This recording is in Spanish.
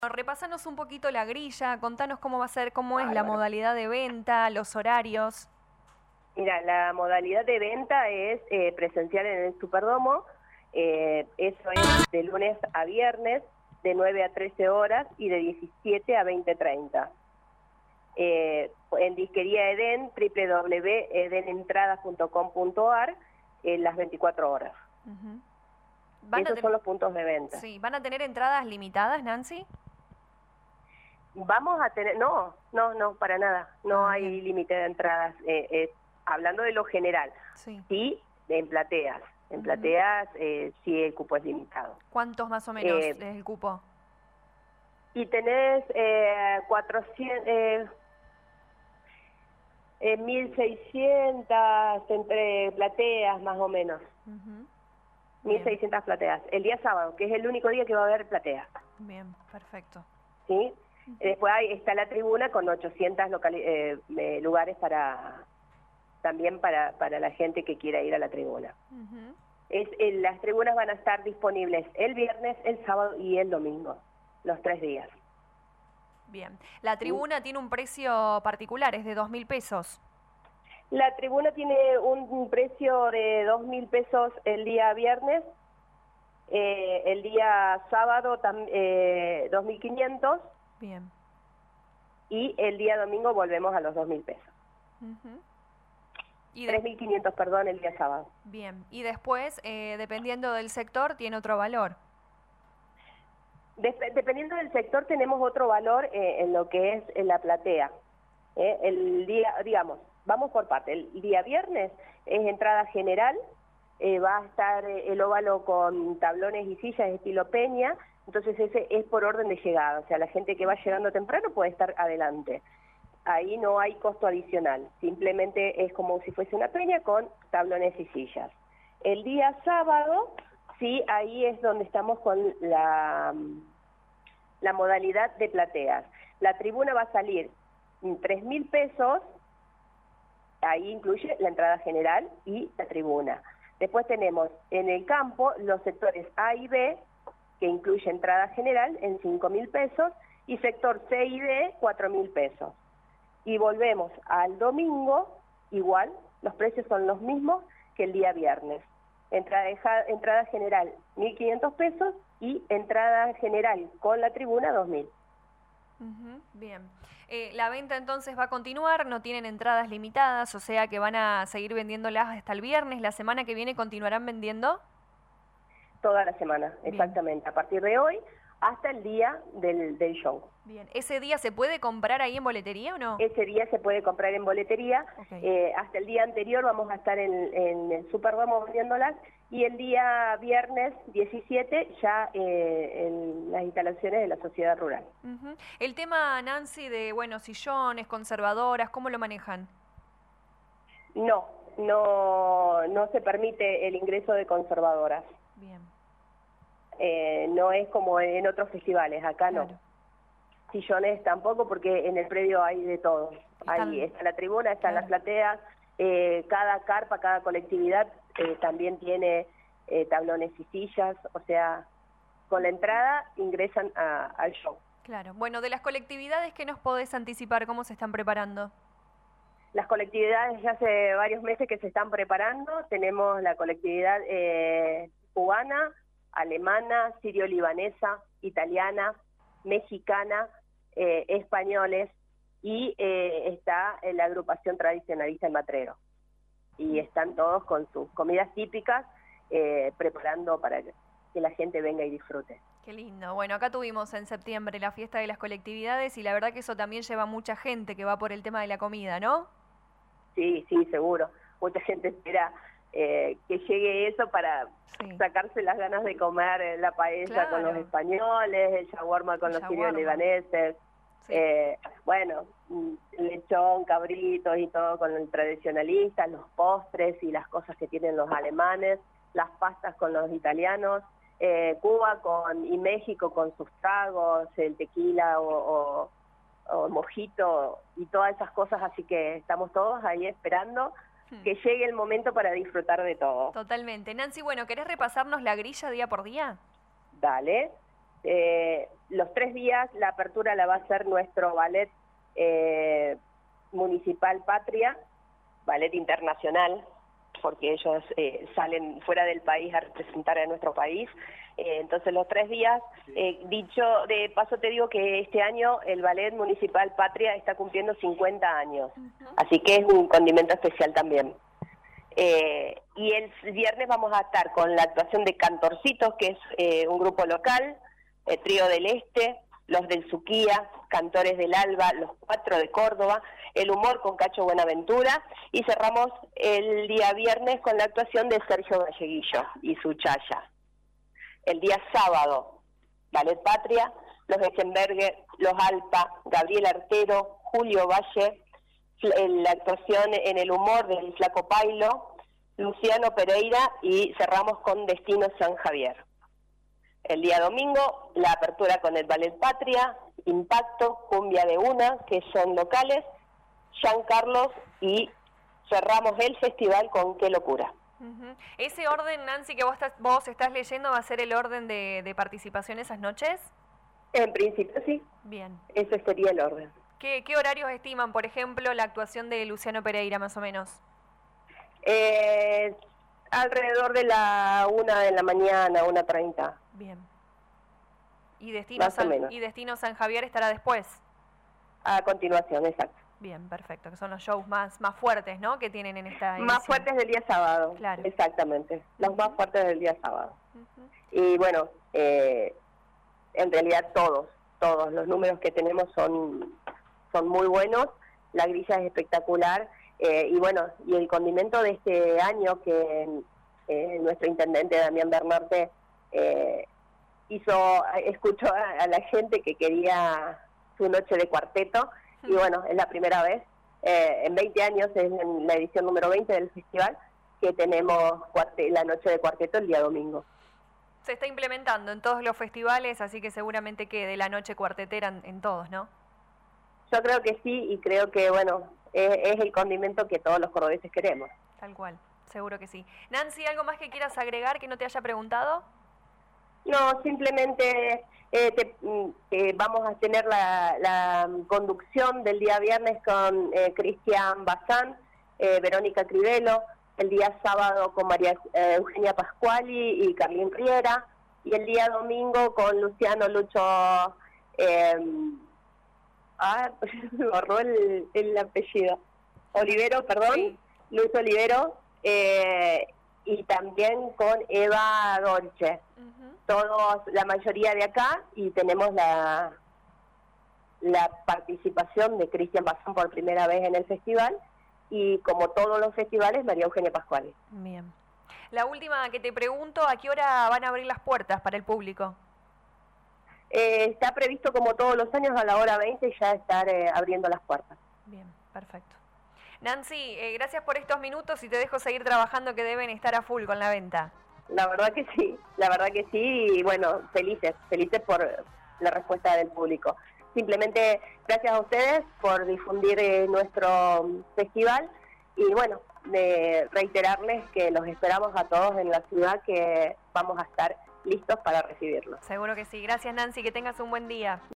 Repásanos un poquito la grilla, contanos cómo va a ser, cómo es la Bárbaro. modalidad de venta, los horarios. Mira, la modalidad de venta es presencial en el Superdomo. Eso es de lunes a viernes, de 9 a 13 horas y de 17 a 20:30. En disquería Eden, www.edenentradas.com.ar, en las 24 horas. Ujú. Esos son los puntos de venta. Sí, ¿van a tener entradas limitadas, Nancy? Vamos a tener, no, para nada, no hay Bien. límite de entradas, hablando de lo general, Sí. sí, en plateas, sí el cupo es limitado. ¿Cuántos más o menos es el cupo? Y tenés 1.600 entre plateas más o menos, Ujú. 1.600 plateas, el día sábado, que es el único día que va a haber plateas. Bien, perfecto. ¿Sí? Después está la tribuna con 800 lugares también para la gente que quiera ir a la tribuna. Ujú. Las tribunas van a estar disponibles el viernes, el sábado y el domingo, los 3 días. Bien. La tribuna tiene un precio particular, es de 2.000 pesos. La tribuna tiene un precio de 2.000 pesos el día viernes, el día sábado 2.500. Bien. Y el día domingo volvemos a los 2.000 pesos. Ujú. 3.500, perdón, el día sábado. Bien. Y después, dependiendo del sector, tiene otro valor. Dependiendo del sector tenemos otro valor en lo que es en la platea. El día, digamos, vamos por parte. El día viernes es entrada general, va a estar el óvalo con tablones y sillas estilo peña, entonces ese es por orden de llegada, o sea, la gente que va llegando temprano puede estar adelante. Ahí no hay costo adicional, simplemente es como si fuese una peña con tablones y sillas. El día sábado, sí, ahí es donde estamos con la modalidad de plateas. La tribuna va a salir 3.000 pesos, ahí incluye la entrada general y la tribuna. Después tenemos en el campo los sectores A y B, que incluye entrada general en 5.000 pesos, y sector C y D, 4.000 pesos. Y volvemos al domingo, igual, los precios son los mismos que el día viernes. Entrada general 1.500 pesos y entrada general con la tribuna 2.000. Ujú. Bien. La venta entonces va a continuar, no tienen entradas limitadas, o sea que van a seguir vendiéndolas hasta el viernes. ¿La semana que viene continuarán vendiendo? Toda la semana, Bien. exactamente, a partir de hoy hasta el día del show. Bien. ¿Ese día se puede comprar ahí en boletería o no? Ese día se puede comprar en boletería. Okay. Hasta el día anterior vamos a estar en el Superdomo vendiéndolas, y el día viernes 17 ya en las instalaciones de la Sociedad Rural. Uh-huh. El tema, Nancy, de, bueno, sillones, conservadoras, ¿cómo lo manejan? No se permite el ingreso de conservadoras. Bien. No es como en otros festivales, acá Claro. no. Sillones tampoco, porque en el predio hay de todo. Ahí está la tribuna, están las plateas, cada carpa, cada colectividad también tiene tablones y sillas, o sea, con la entrada ingresan al show. Claro. Bueno, de las colectividades, ¿qué nos podés anticipar? ¿Cómo se están preparando? Las colectividades ya hace varios meses que se están preparando. Tenemos la colectividad cubana, alemana, sirio-libanesa, italiana, mexicana, españoles, y está la agrupación tradicionalista El Matrero. Y están todos con sus comidas típicas preparando para que la gente venga y disfrute. Qué lindo. Bueno, acá tuvimos en septiembre la fiesta de las colectividades y la verdad que eso también lleva mucha gente que va por el tema de la comida, ¿no? Sí, seguro. Mucha gente espera que llegue eso para sacarse las ganas de comer la paella con los españoles, el shawarma con los sirios libaneses, bueno, lechón, cabritos y todo con el tradicionalista, los postres y las cosas que tienen los alemanes, las pastas con los italianos, Cuba y México con sus tragos, el tequila o mojito y todas esas cosas, así que estamos todos ahí esperando que llegue el momento para disfrutar de todo. Totalmente. Nancy, bueno, ¿querés repasarnos la grilla día por día? Dale. Los 3 días la apertura la va a hacer nuestro ballet municipal Patria, ballet internacional, porque ellos salen fuera del país a representar a nuestro país. Entonces los 3 días, dicho de paso te digo que este año el ballet municipal Patria está cumpliendo 50 años, así que es un condimento especial también. Y el viernes vamos a estar con la actuación de Cantorcitos, que es un grupo local, el Trío del Este, los del Suquía, Cantores del Alba, los 4 de Córdoba, el humor con Cacho Buenaventura, y cerramos el día viernes con la actuación de Sergio Galleguillo y su Chaya. El día sábado, Ballet Patria, los Echenberger, los Alpa, Gabriel Artero, Julio Valle, la actuación en el humor del Flaco Pailo, Luciano Pereira, y cerramos con Destino San Javier. El día domingo, la apertura con el Ballet Patria, Impacto, Cumbia de Una, que son locales, Jean Carlos, y cerramos el festival con Qué Locura. ¿Ese orden, Nancy, que vos estás leyendo va a ser el orden de participación esas noches? En principio sí. Bien. Ese sería el orden. ¿Qué horarios estiman, por ejemplo, la actuación de Luciano Pereira, más o menos? Alrededor de la 1 de la mañana, 1:30. Bien. ¿Y Destino San Javier estará después? A continuación, exacto. Bien, perfecto, que son los shows más fuertes, ¿no?, que tienen en esta edición. Más fuertes del día sábado. Claro. Exactamente, los más fuertes del día sábado. Y bueno, en realidad todos los números que tenemos son muy buenos, la grilla es espectacular, y bueno, y el condimento de este año que nuestro intendente Damián Bernarte escuchó a la gente que quería su noche de cuarteto, y bueno, es la primera vez, en 20 años, es en la edición número 20 del festival, que tenemos la noche de cuarteto el día domingo. Se está implementando en todos los festivales, así que seguramente quede la noche cuartetera en todos, ¿no? Yo creo que sí, y creo que, bueno, es el condimento que todos los cordobeses queremos. Tal cual, seguro que sí. Nancy, ¿algo más que quieras agregar que no te haya preguntado? No, simplemente vamos a tener la conducción del día viernes con Cristian Bazán, Verónica Crivelo, el día sábado con María Eugenia Pascuali y Carlín Riera, y el día domingo con Luciano Lucho, me borró el apellido, Olivero, perdón, sí. Lucho Olivero, y también con Eva Dolce. Todos, la mayoría de acá, y tenemos la participación de Cristian Bazán por primera vez en el festival, y como todos los festivales, María Eugenia Pascuali. Bien. La última que te pregunto, ¿a qué hora van a abrir las puertas para el público? Está previsto, como todos los años, a la hora 20 ya estar abriendo las puertas. Bien, perfecto. Nancy, gracias por estos minutos, y te dejo seguir trabajando, que deben estar a full con la venta. La verdad que sí, y bueno, felices por la respuesta del público. Simplemente gracias a ustedes por difundir nuestro festival, y bueno, reiterarles que los esperamos a todos en la ciudad, que vamos a estar listos para recibirlos. Seguro que sí. Gracias, Nancy, que tengas un buen día.